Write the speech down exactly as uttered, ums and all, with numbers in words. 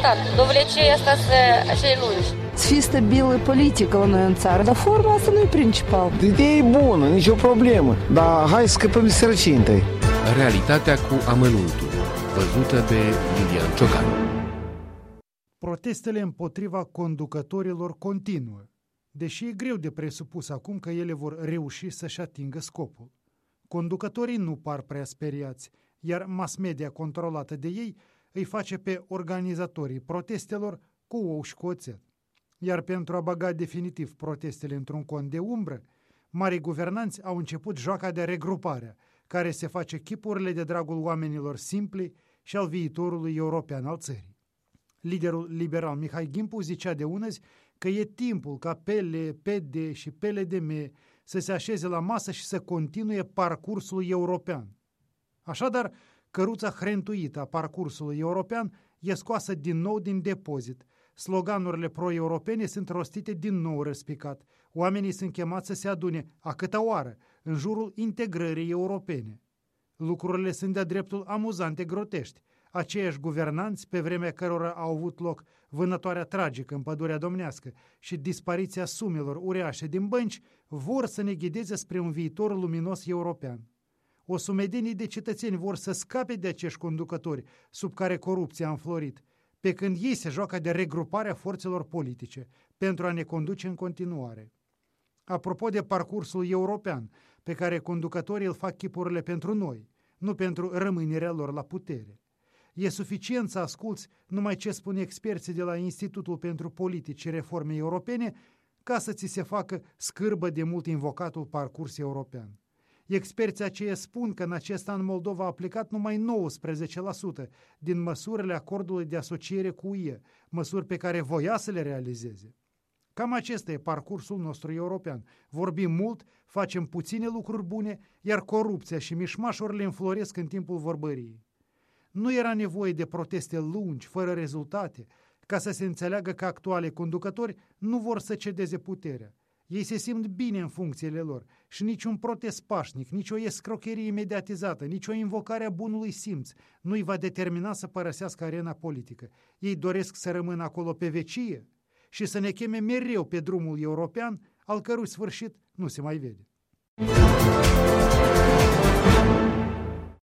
stat. Dovile ce asta să așa e lungi. Să fie stabilă politică la noi în țară, dar forma asta nu e principal. Ideea e bună, nicio problemă, dar hai să scăpăm de sărăcie întâi. Realitatea cu amănuntul, văzută de Lilian Ciocan. Protestele împotriva conducătorilor continuă, deși e greu de presupus acum că ele vor reuși să-și atingă scopul. Conducătorii nu par prea speriați, iar mass media controlată de ei îi face pe organizatorii protestelor cu ou și cu oțet. Iar pentru a băga definitiv protestele într-un cont de umbră, marii guvernanți au început joaca de regrupare, care se face chipurile de dragul oamenilor simpli și al viitorului european al țării. Liderul liberal Mihai Gimpu zicea de unăzi că e timpul ca P L, P D și P L D M să se așeze la masă și să continue parcursul european. Așadar, căruța hrentuită a parcursului european e scoasă din nou din depozit. Sloganurile pro-europene sunt rostite din nou răspicat. Oamenii sunt chemați să se adune, a câta oară, în jurul integrării europene. Lucrurile sunt de-a dreptul amuzante grotești. Aceiași guvernanți, pe vremea cărora au avut loc vânătoarea tragică în Pădurea Domnească și dispariția sumelor uriașe din bănci, vor să ne ghideze spre un viitor luminos european. O sumedenie de cetățeni vor să scape de acești conducători sub care corupția a înflorit, pe când ei se joacă de regruparea forțelor politice pentru a ne conduce în continuare. Apropo de parcursul european, pe care conducătorii îl fac chipurile pentru noi, nu pentru rămânerea lor la putere. E suficient să asculți numai ce spun experții de la Institutul pentru Politici și Reforme Europene ca să ți se facă scârbă de mult invocatul parcurs european. Experții aceia spun că în acest an Moldova a aplicat numai nouăsprezece la sută din măsurile acordului de asociere cu U E, măsuri pe care voia să le realizeze. Cam acesta e parcursul nostru european. Vorbim mult, facem puține lucruri bune, iar corupția și mișmașurile înfloresc în timpul vorbăriei. Nu era nevoie de proteste lungi, fără rezultate, ca să se înțeleagă că actuale conducători nu vor să cedeze puterea. Ei se simt bine în funcțiile lor și niciun protest pașnic, nici o escrocherie mediatizată, nici o invocare a bunului simț nu îi va determina să părăsească arena politică. Ei doresc să rămână acolo pe vecie și să ne cheme mereu pe drumul european, al cărui sfârșit nu se mai vede.